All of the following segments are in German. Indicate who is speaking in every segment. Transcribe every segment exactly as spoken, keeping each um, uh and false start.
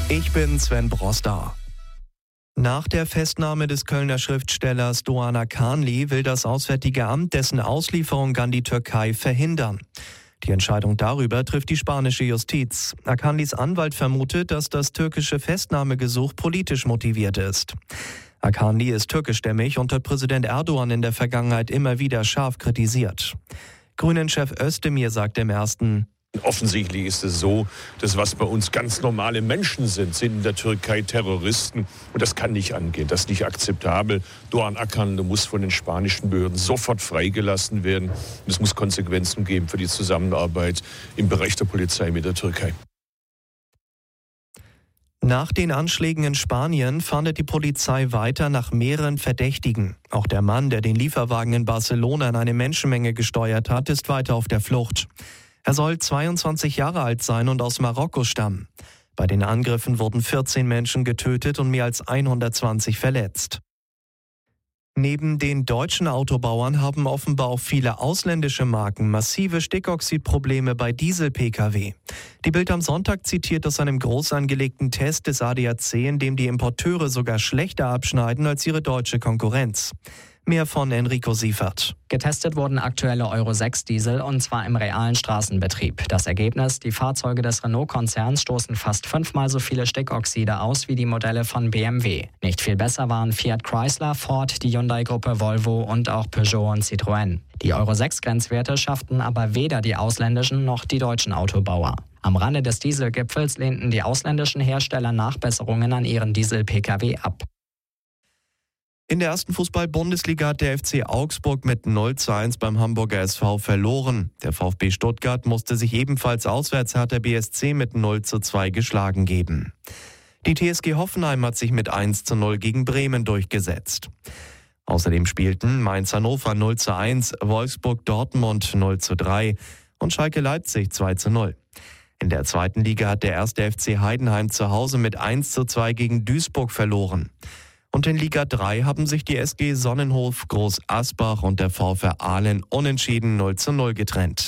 Speaker 1: Ich bin Sven Broster. Nach der Festnahme des Kölner Schriftstellers Doğan Akanlı will das Auswärtige Amt dessen Auslieferung an die Türkei verhindern. Die Entscheidung darüber trifft die spanische Justiz. Akanlys Anwalt vermutet, dass das türkische Festnahmegesuch politisch motiviert ist. Akanlı ist türkischstämmig und hat Präsident Erdogan in der Vergangenheit immer wieder scharf kritisiert. Grünen-Chef Özdemir sagt im ersten:
Speaker 2: Offensichtlich ist es so, dass was bei uns ganz normale Menschen sind, sind in der Türkei Terroristen. Und das kann nicht angehen, das ist nicht akzeptabel. Doğan Akanlı muss von den spanischen Behörden sofort freigelassen werden. Und es muss Konsequenzen geben für die Zusammenarbeit im Bereich der Polizei mit der Türkei.
Speaker 1: Nach den Anschlägen in Spanien fahndet die Polizei weiter nach mehreren Verdächtigen. Auch der Mann, der den Lieferwagen in Barcelona in eine Menschenmenge gesteuert hat, ist weiter auf der Flucht. Er soll zweiundzwanzig Jahre alt sein und aus Marokko stammen. Bei den Angriffen wurden vierzehn Menschen getötet und mehr als hundertzwanzig verletzt. Neben den deutschen Autobauern haben offenbar auch viele ausländische Marken massive Stickoxidprobleme bei Diesel-P K W. Die Bild am Sonntag zitiert aus einem groß angelegten Test des A D A C, in dem die Importeure sogar schlechter abschneiden als ihre deutsche Konkurrenz. Mehr von Enrico Siefert.
Speaker 3: Getestet wurden aktuelle Euro sechs Diesel und zwar im realen Straßenbetrieb. Das Ergebnis: Die Fahrzeuge des Renault-Konzerns stoßen fast fünfmal so viele Stickoxide aus wie die Modelle von B M W. Nicht viel besser waren Fiat Chrysler, Ford, die Hyundai-Gruppe Volvo und auch Peugeot und Citroën. Die Euro sechs Grenzwerte schafften aber weder die ausländischen noch die deutschen Autobauer. Am Rande des Dieselgipfels lehnten die ausländischen Hersteller Nachbesserungen an ihren Diesel-P K W ab.
Speaker 1: In der ersten Fußball-Bundesliga hat der F C Augsburg mit null zu eins beim Hamburger S V verloren. Der VfB Stuttgart musste sich ebenfalls auswärts Hertha B S C mit null zu zwei geschlagen geben. Die T S G Hoffenheim hat sich mit eins zu null gegen Bremen durchgesetzt. Außerdem spielten Mainz-Hannover null zu eins, Wolfsburg-Dortmund null zu drei und Schalke-Leipzig zwei zu null. In der zweiten Liga hat der erste F C Heidenheim zu Hause mit eins zu zwei gegen Duisburg verloren. Und in Liga drei haben sich die S G Sonnenhof Groß Asbach und der VfR Aalen unentschieden null zu null getrennt.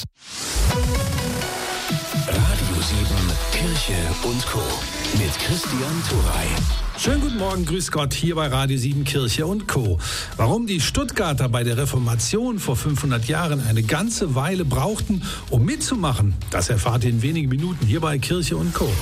Speaker 4: Radio sieben Kirche und Co. mit Christian Turey.
Speaker 5: Schönen guten Morgen, grüß Gott, hier bei Radio sieben Kirche und Co. Warum die Stuttgarter bei der Reformation vor fünfhundert Jahren eine ganze Weile brauchten, um mitzumachen, das erfahrt ihr in wenigen Minuten hier bei Kirche und Co.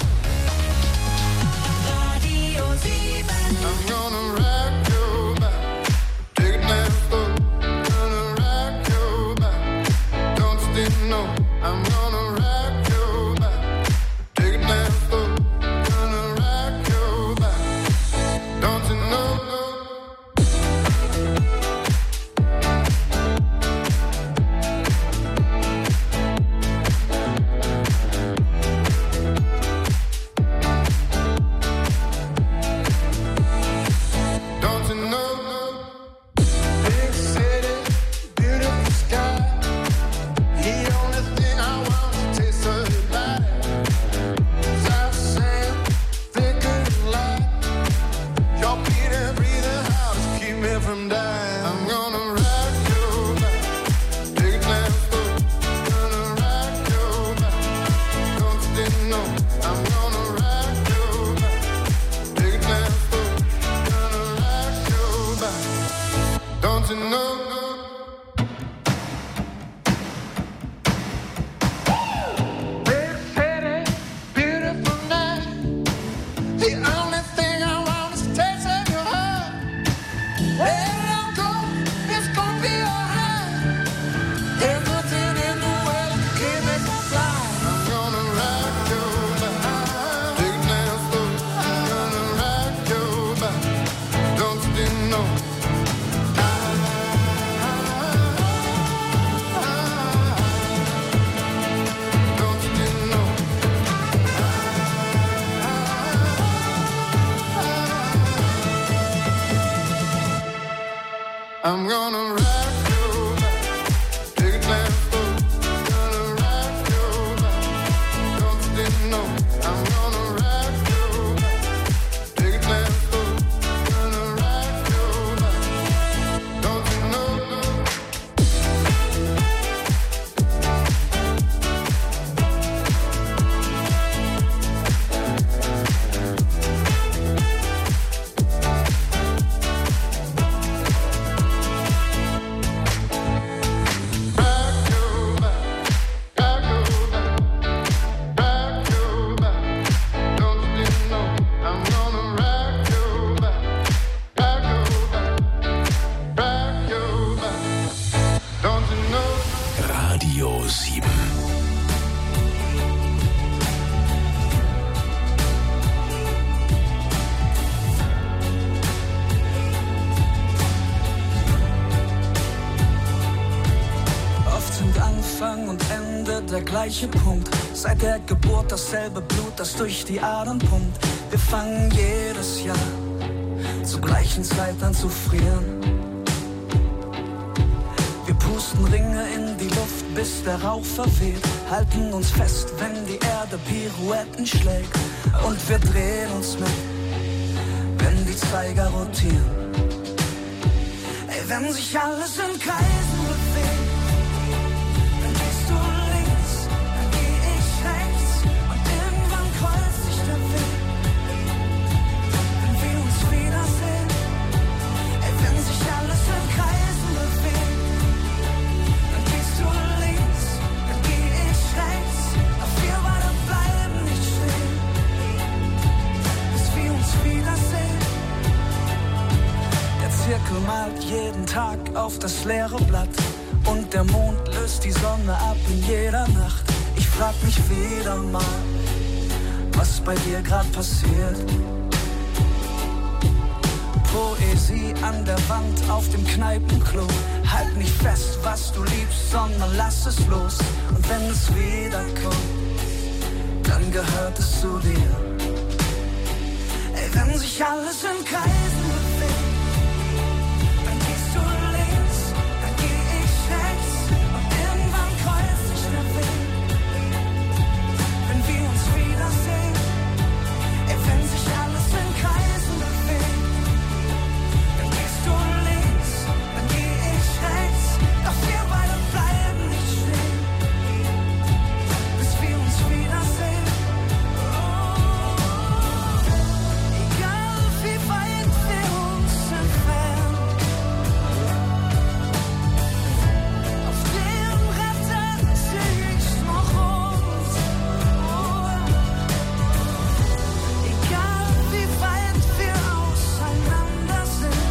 Speaker 6: gleiche Punkt. Seit der Geburt dasselbe Blut, das durch die Adern pumpt. Wir fangen jedes Jahr zur gleichen Zeit an zu frieren. Wir pusten Ringe in die Luft, bis der Rauch verweht. Halten uns fest, wenn die Erde Pirouetten schlägt. Und wir drehen uns mit, wenn die Zeiger rotieren. Ey, wenn sich alles in Kreisen bewegt, dann gehst du links, dann geh ich rechts. Und irgendwann kreuzt sich der Weg, wenn wir uns wiedersehen. Ey, wenn sich alles in Kreisen bewegt, dann gehst du links, dann geh ich rechts. Doch wir beide bleiben nicht stehen, bis wir uns wiedersehen. Der Zirkel malt jeden Tag auf das leere Blatt und der Mond löst die Sonne ab in jeder Nacht. Ich frag mich wieder mal, was bei dir grad passiert. Poesie an der Wand auf dem Kneipenklo. Halt nicht fest, was du liebst, sondern lass es los. Und wenn es wiederkommt, dann gehört es zu dir. Ey, wenn sich alles in Kreisen bewegt, dann gehst du links, dann geh ich rechts. Und irgendwann kreuzt sich der Weg, wenn wir uns wiedersehen. Ey, wenn sich alles in Kreisen bewegt, dann gehst du links, dann geh ich rechts. Doch wir beide bleiben nicht stehen, bis wir uns wiedersehen. Egal wie weit wir uns entfernen, auf dem Retter seh ich noch uns. Egal wie weit wir auseinander sind,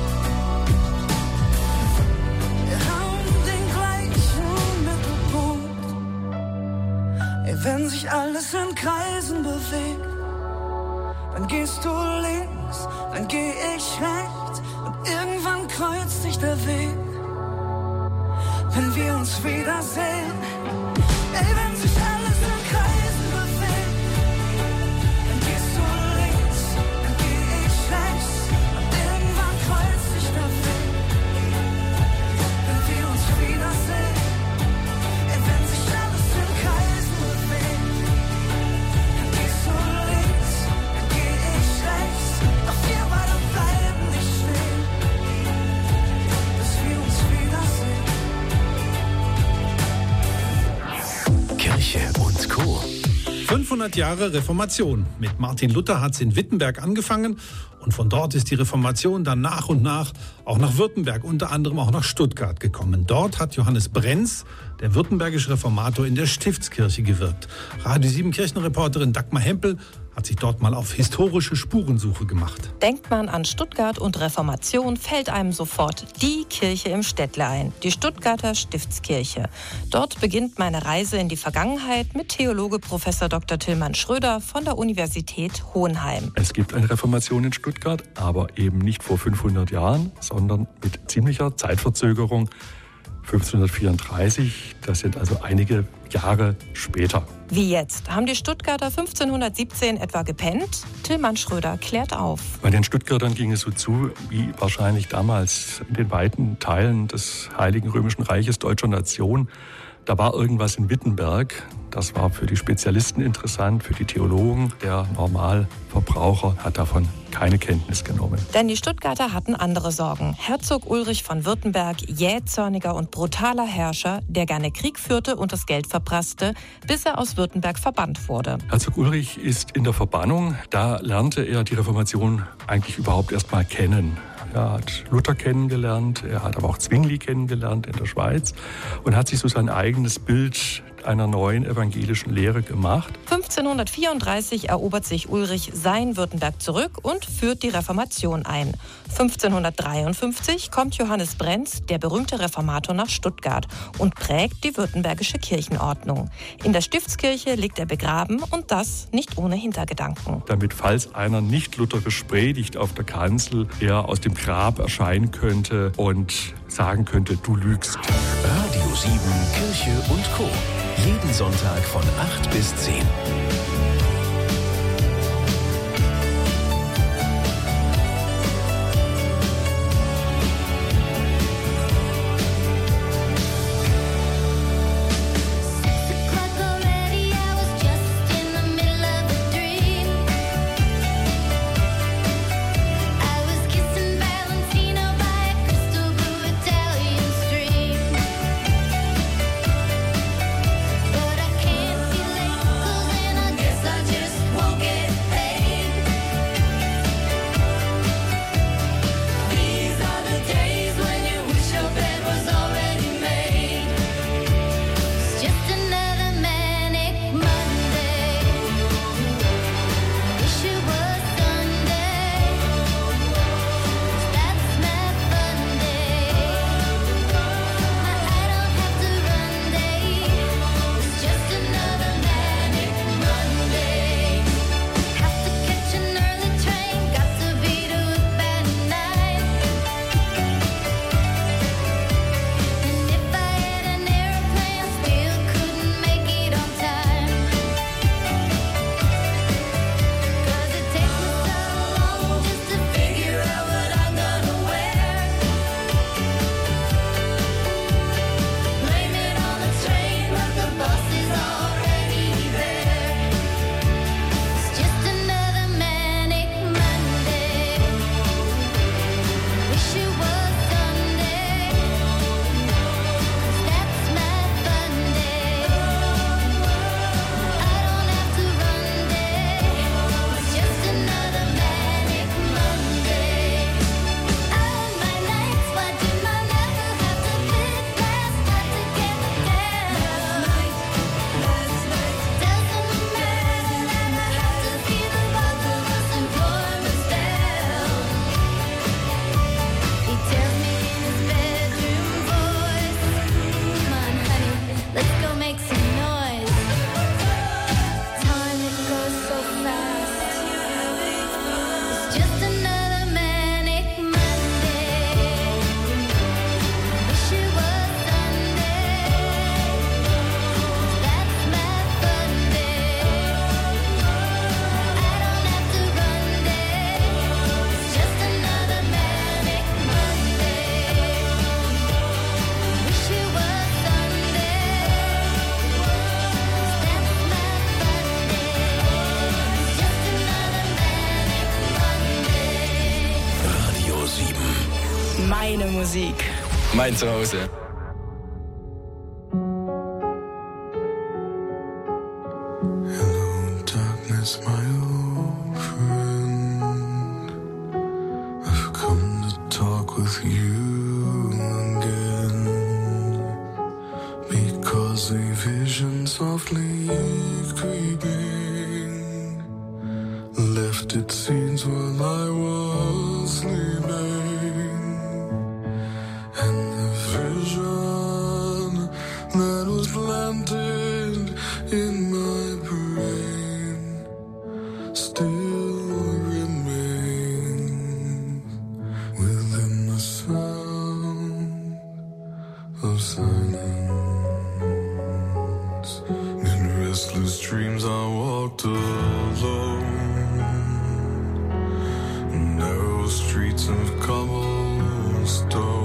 Speaker 6: wir haben den gleichen Mittelpunkt. Ey, wenn sich alles in Kreisen bewegt, dann gehst du links, dann geh ich rechts. Und irgendwann kreuzt sich der Weg, wenn wir uns wiedersehen. Ey, wenn sich alles in Kreisen bewegt, dann gehst du links, dann geh ich rechts. Und irgendwann kreuzt sich der Weg, wenn wir uns wiedersehen. Ey, wenn sich alles in Kreisen bewegt, dann gehst du links, dann geh ich rechts. Doch wir beide bleiben nicht stehen, bis wir uns wiedersehen.
Speaker 4: Kirche und Co.
Speaker 5: fünfhundert Jahre Reformation. Mit Martin Luther hat es in Wittenberg angefangen und von dort ist die Reformation dann nach und nach auch nach Württemberg, unter anderem auch nach Stuttgart gekommen. Dort hat Johannes Brenz, der württembergische Reformator, in der Stiftskirche gewirkt. Radio sieben Kirchenreporterin Dagmar Hempel hat sich dort mal auf historische Spurensuche gemacht.
Speaker 7: Denkt man an Stuttgart und Reformation, fällt einem sofort die Kirche im Städtle ein, die Stuttgarter Stiftskirche. Dort beginnt meine Reise in die Vergangenheit mit Theologe Professor Doktor Tilman Schröder von der Universität Hohenheim.
Speaker 8: Es gibt eine Reformation in Stuttgart, aber eben nicht vor fünfhundert Jahren, sondern mit ziemlicher Zeitverzögerung. fünfzehnhundertvierunddreißig, das sind also einige Jahre später.
Speaker 7: Wie jetzt? Haben die Stuttgarter fünfzehnhundertsiebzehn etwa gepennt? Tilman Schröder klärt auf.
Speaker 8: Bei den Stuttgartern ging es so zu, wie wahrscheinlich damals in den weiten Teilen des Heiligen Römischen Reiches deutscher Nation. Da war irgendwas in Wittenberg. Das war für die Spezialisten interessant, für die Theologen. Der Normalverbraucher hat davon keine Kenntnis genommen.
Speaker 7: Denn die Stuttgarter hatten andere Sorgen. Herzog Ulrich von Württemberg, jähzorniger und brutaler Herrscher, der gerne Krieg führte und das Geld verprasste, bis er aus Württemberg verbannt wurde.
Speaker 8: Herzog Ulrich ist in der Verbannung. Da lernte er die Reformation eigentlich überhaupt erst mal kennen. Er hat Luther kennengelernt, er hat aber auch Zwingli kennengelernt in der Schweiz und hat sich so sein eigenes Bild einer neuen evangelischen Lehre gemacht.
Speaker 7: fünfzehnhundertvierunddreißig erobert sich Ulrich sein Württemberg zurück und führt die Reformation ein. fünfzehnhundertdreiundfünfzig kommt Johannes Brenz, der berühmte Reformator, nach Stuttgart und prägt die württembergische Kirchenordnung. In der Stiftskirche liegt er begraben und das nicht ohne Hintergedanken.
Speaker 8: Damit, falls einer nicht lutherisch predigt auf der Kanzel, er aus dem Grab erscheinen könnte und sagen könnte, du lügst.
Speaker 4: Radio sieben, Kirche und Co. Jeden Sonntag von acht bis zehn.
Speaker 9: Meine Musik.
Speaker 10: Mein Zuhause.
Speaker 11: Hello, darkness, my old friend. I've come to talk with you again. Because a vision softly creeping left its scenes while I was sleeping. That was planted in my brain still remains within the sound of silence. In restless dreams I walked alone, narrow streets of cobblestone.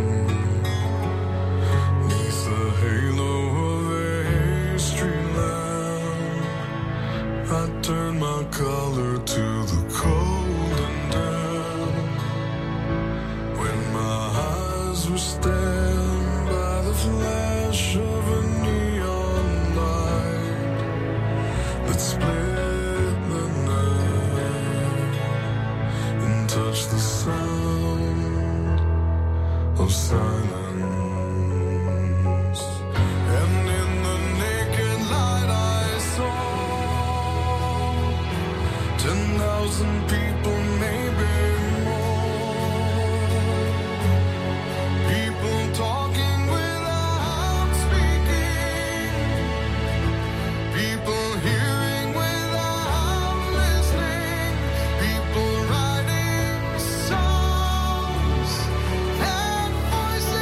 Speaker 11: I turn my collar to the cold and damp. When my eyes were stabbed by the flash of a neon light that split the night and touched the sound of silence. And in the naked light I saw ten thousand people, maybe more. People talking without speaking. People hearing without listening. People writing songs and voices.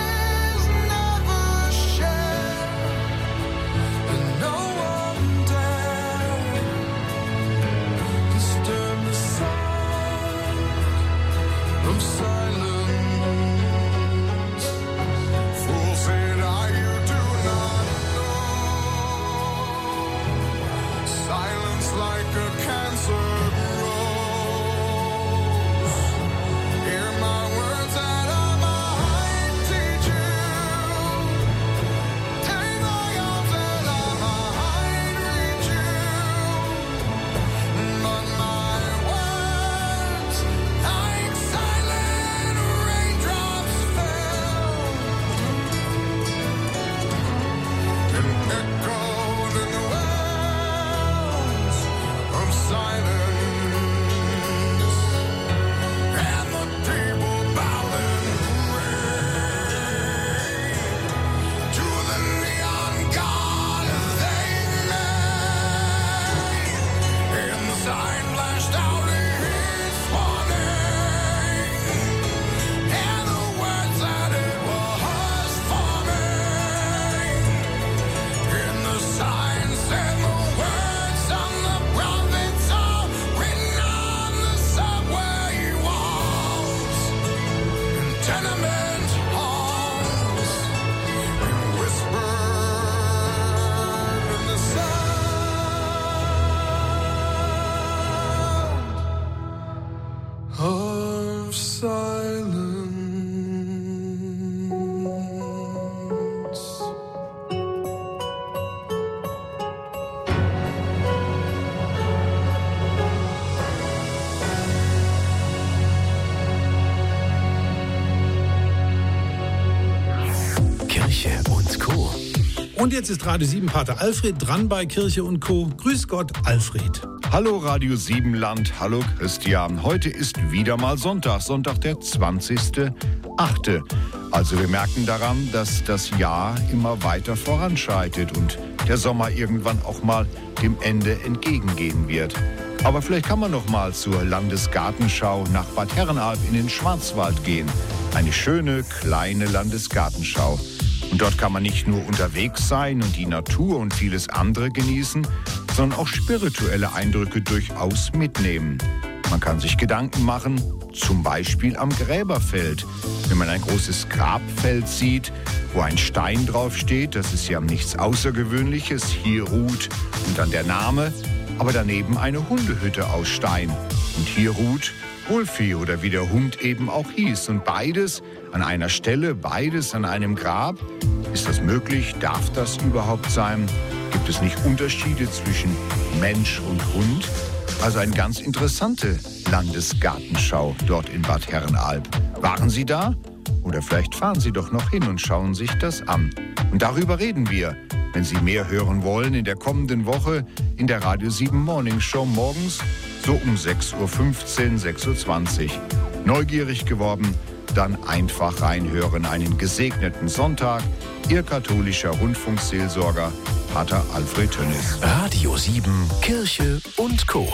Speaker 5: Und jetzt ist Radio sieben Pater Alfred dran bei Kirche und Co. Grüß Gott, Alfred.
Speaker 9: Hallo Radio sieben Land, hallo Christian. Heute ist wieder mal Sonntag, Sonntag der zwanzigster achte Also wir merken daran, dass das Jahr immer weiter voranschreitet und der Sommer irgendwann auch mal dem Ende entgegengehen wird. Aber vielleicht kann man noch mal zur Landesgartenschau nach Bad Herrenalb in den Schwarzwald gehen. Eine schöne, kleine Landesgartenschau. Und dort kann man nicht nur unterwegs sein und die Natur und vieles andere genießen, sondern auch spirituelle Eindrücke durchaus mitnehmen. Man kann sich Gedanken machen, zum Beispiel am Gräberfeld. Wenn man ein großes Grabfeld sieht, wo ein Stein draufsteht, das ist ja nichts Außergewöhnliches, hier ruht und dann der Name, aber daneben eine Hundehütte aus Stein. Und hier ruht Wolfi oder wie der Hund eben auch hieß. Und beides an einer Stelle, beides an einem Grab. Ist das möglich? Darf das überhaupt sein? Gibt es nicht Unterschiede zwischen Mensch und Hund? Also eine ganz interessante Landesgartenschau dort in Bad Herrenalb. Waren Sie da? Oder vielleicht fahren Sie doch noch hin und schauen sich das an. Und darüber reden wir, wenn Sie mehr hören wollen, in der kommenden Woche in der Radio sieben Morning Show morgens so um sechs Uhr fünfzehn, sechs Uhr zwanzig. Neugierig geworden? Dann einfach reinhören. Einen gesegneten Sonntag. Ihr katholischer Rundfunkseelsorger Pater Alfred Tönnis.
Speaker 4: Radio sieben, Kirche und Co.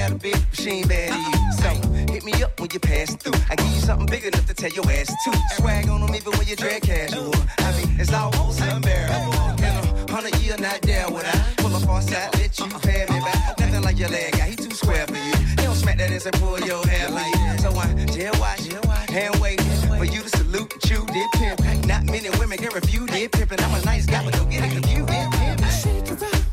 Speaker 10: bad, a bitch, she ain't bad to you. So hit me up when you pass through. I give you something big enough to tell your ass to. Swag on them even when you drag casual. I mean, it's almost unbearable. In a hundred year, not there would I pull up on side, let you pay me back. Nothing like your leg guy, he too square for you. He don't smack that ass and pull your hair like that. So I jail watch, hand wait for you to salute and chew, did pimp. Not many women can refuse, did pimpin'. I'm a nice guy, but don't get it confused, did pimp. Shake it up.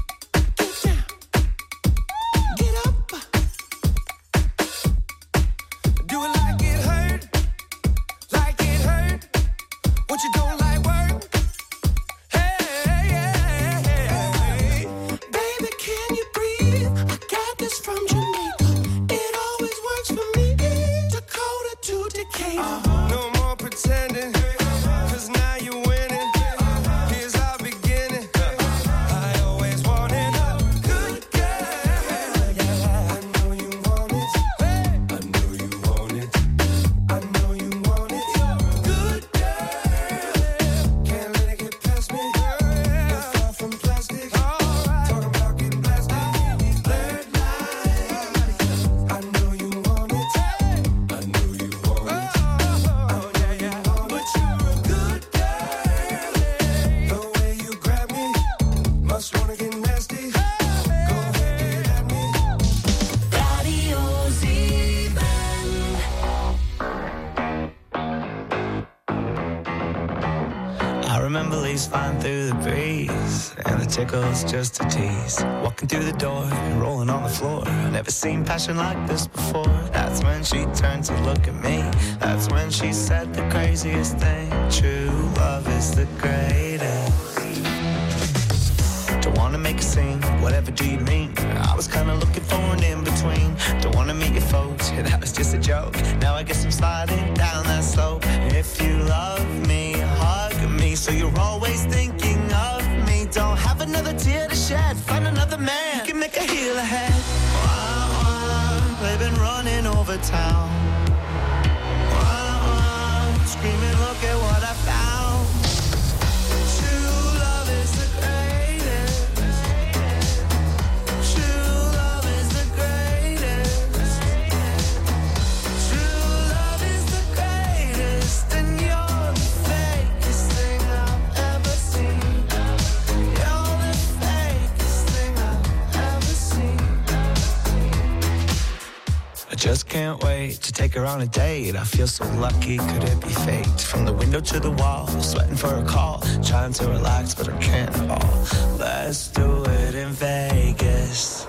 Speaker 12: Tickles just a tease. Walking through the door, rolling on the floor. Never seen passion like this before. That's when she turned to look at me. That's when she said the craziest thing. True love is the greatest. Don't wanna make a scene, whatever do you mean? I was kinda looking for an in-between. Don't wanna meet your folks, yeah, that was just a joke. Now I guess I'm sliding down that slope. If you love me, hug me, so you're always thinking of me. Don't have another tear to shed, find another man. You can make a heel ahead. Wah, wah, they've been running over town. Wah, wah, screaming, look at what I found. True love is the greatest. True love is the greatest. True love is the greatest. And you're the fakest thing I've ever seen. Just can't wait to take her on a date. I feel so lucky, could it be fate? From the window to the wall, sweating for a call. Trying to relax, but I can't fall. Let's do it in Vegas.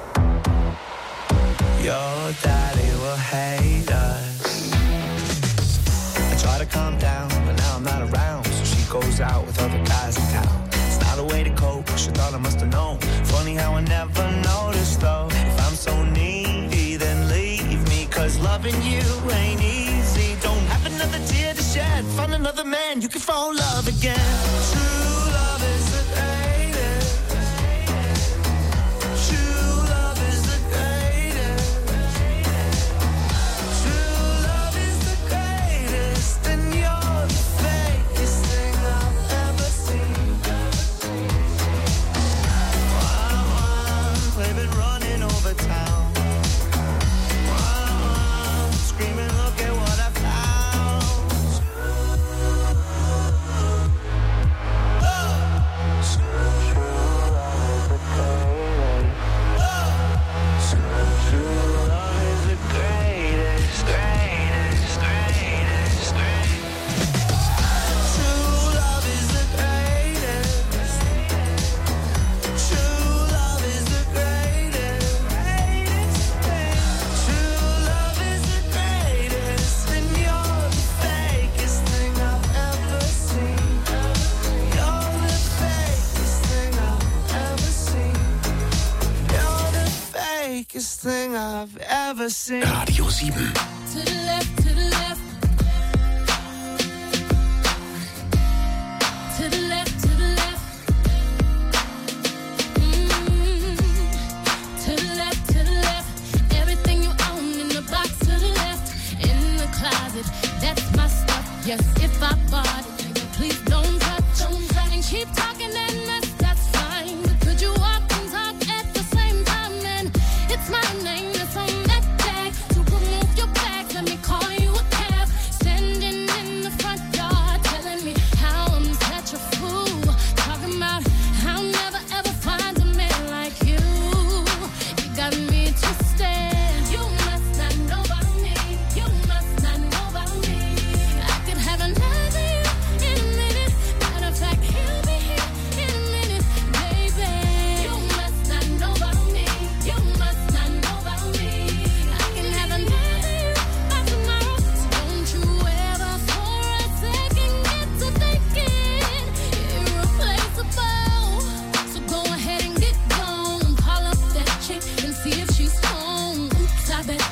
Speaker 12: Your daddy will hate us. I try to calm down, but now I'm not around. So she goes out with other guys in town. It's not a way to cope, she thought I must have known. Funny how I never noticed though. If I'm so needy, then leave me. Cause loving you ain't easy. Don't have another tear to shed. Find another man, you can fall in love again. True love is the greatest. True love is the greatest. True love is the greatest. And you're the fakest thing I've ever seen. Wow, wow, they've been running over town. Screaming, look at what I found. True love is the greatest, greatest, greatest, greatest. True love is the greatest. True love is the greatest, greatest, greatest. True love is the greatest, and you're the fakest thing I've ever seen. You're the fakest thing I've ever seen. You're the fakest thing I've ever seen.
Speaker 4: Radio sieben.
Speaker 6: To the left, to the left. To the left, to the left. Mm. To the left, to the left. Everything you own in the box to the left. In the closet, that's my stuff. Yes, if I bought it, please don't touch. Don't touch. And keep talking and mess, that's fine. But could you walk and talk at the same time? And it's my name that's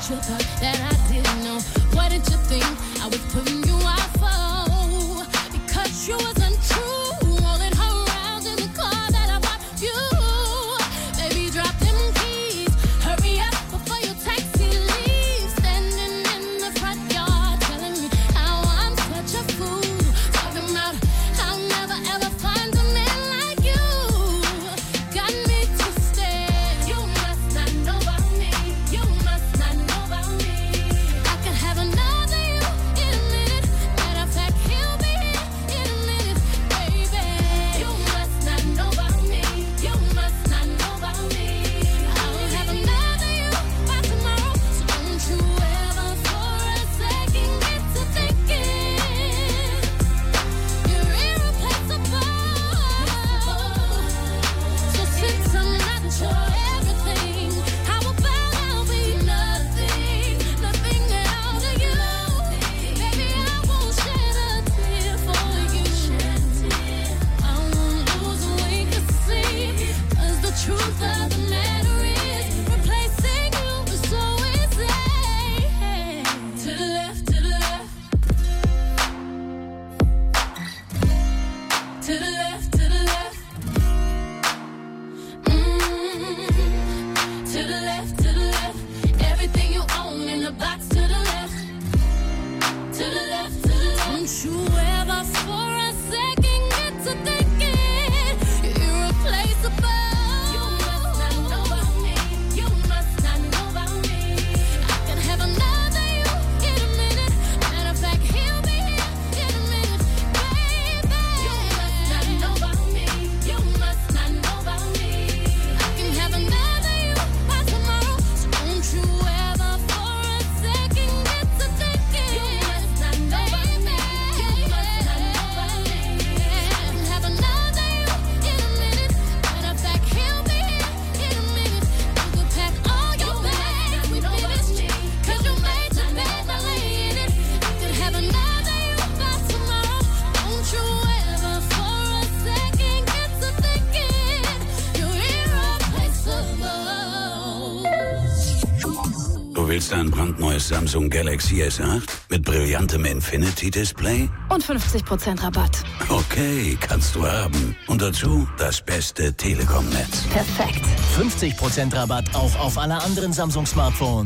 Speaker 13: you thought that I didn't know. What did you think I was putting you out for? Because you was untrue, rolling her around in the car that I bought you. Baby, drop them keys, hurry up before your taxi leaves. Standing in the front yard, telling me how I'm such a fool. Talking about I'll never ever find a man like you. Got me twisted. You must not know about me. You must not know about me. I could have another you in a minute. Matter of fact, he'll be here in a minute, baby. You must not know about me. You must not know about me. I'll have another you by tomorrow. So don't you ever for a second get to thinking you're irreplaceable. So since I'm not your everything, how about I'll be nothing, nothing at all to you? Baby, I won't shed a tear for you. I won't lose a wink of sleep, 'cause the truth of the matter is replacing you is so easy. To the left, to the left. To the left, to the left. Mm. To the left, to the left. Everything you own in the box to the left. To the left, to the left. Don't you ever for a second get to thinking you're irreplaceable. You must not know about me. You must not know about me. I can have another you in a minute. Matter of fact, he'll be here in a minute, baby. You must not know about me. You must not know about me. I can have another you by tomorrow. So don't you ever for a second get to thinking you must not know about me. You must not know about me. I can have another you in a minute. Matter of fact, he'll be here in a minute. You could pack all your bags, we finished, 'cause you made your bed by laying it. I could have another you by tomorrow. Don't you ever for a second get to thinking you're irreplaceable.
Speaker 14: Du willst ein brandneues Samsung Galaxy S acht mit brillantem Infinity-Display?
Speaker 15: Und fünfzig Prozent Rabatt.
Speaker 14: Okay, kannst du haben. Und dazu das beste Telekom-Netz.
Speaker 15: Perfekt.
Speaker 16: fünfzig Prozent Rabatt auch auf alle anderen Samsung-Smartphones.